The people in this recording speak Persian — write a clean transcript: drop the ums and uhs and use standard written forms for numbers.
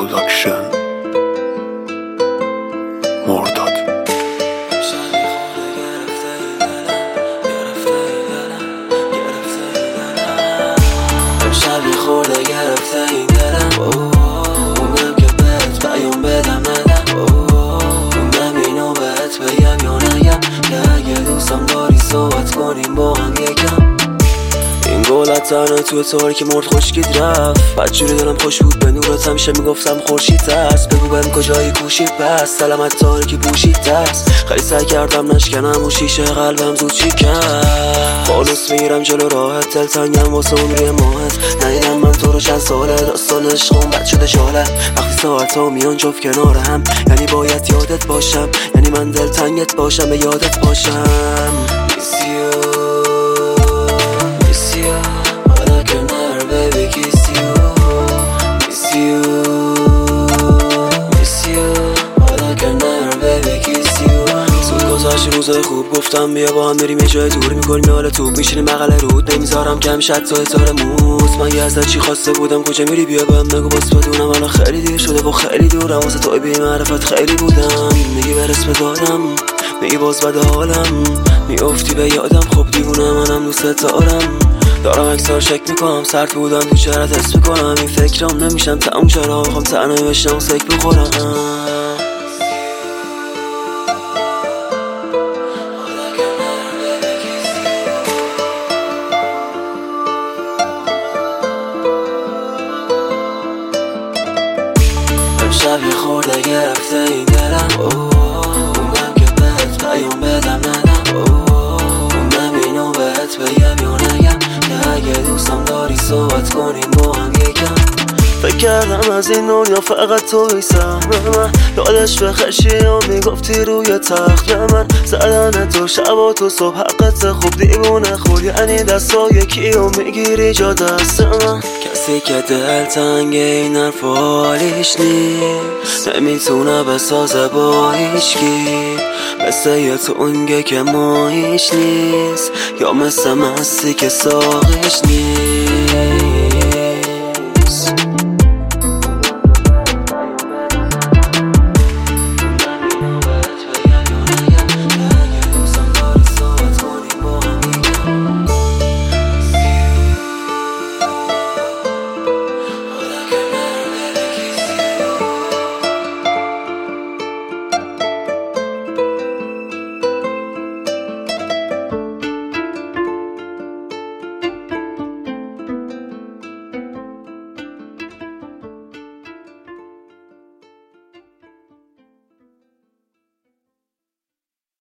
پروداکشن مرداد. امشب یه خورده گرفته این دلم، موندم که بهت پیام بدم ندم، موندم اینو بهت بگم یا نگم که اگه دوستم داری صحبت کنیم با هم یکم. این گلت تنها توی تاری که مرد خشکید رفت، بدجوری دلم خوش بود به نورت همیشه میگفتم خورشید ترس، بگو بهم کجایی کوشید پس سلامت تاریکی پوشید ترس. خیلی سعی کردم نشکنم و شیشه قلبم زود چی کرد، فانوس میگیرم جلو راحت دلتنگم واسه عمری ماهت. ندیدم من تو رو چند ساله، داستان عشقم بد شده شاله، وقتی ساعت‌ها میان جفت کنار هم یعنی باید یادت باشم، یعنی من دلتنگت باشم به یادت باشم. Miss you but I can never baby kiss you. Miss you but I can never baby kiss you. زود گذاشت روزای خوب، گفتم بیا با هم بریم یه جای دور، میکنیم حال توب میشینیم بغل رود، نمیذارم کم شد تو اتار موز. من یه ازت چی خواسته بودم کجا میری بیا بهم بگو باز بدونم، الان خیلی دیر شده و خیلی دورم واسه تو بی معرفت خیلی بودم. میگی برس به دادم، میگی باز بده حالم، میافتی به یادم خب دیوونه منم دوست دارم. دارم اکثر شک میکنم سرد بودم تو چهرت حس میکنم، این فکرام نمیشم تموم چرا میخوام تنهایی بشم و سک بخورم. امشب یه خورده گرفته این دلم، موندم که بهت پیام بدم ندم، موندم اینو بهت بگم یا نگم که اگه دوستم داری صحبت کنیم با هم یکم. فکر کردم از این دنیا فقط توی سهم من، یادش بخشی و میگفتی روی تخت من، زدن تو شب و تو صبح حقت خوب دیوونه خود، یعنی دستا یکی و میگیری جا دست من. کسی که دلتنگ این حرف حالیش نیست، نمیتونه بسازه با هیچکی، مثل یه تونگه که ماهیش نیست، یا مثل مستی که ساقیش نیست.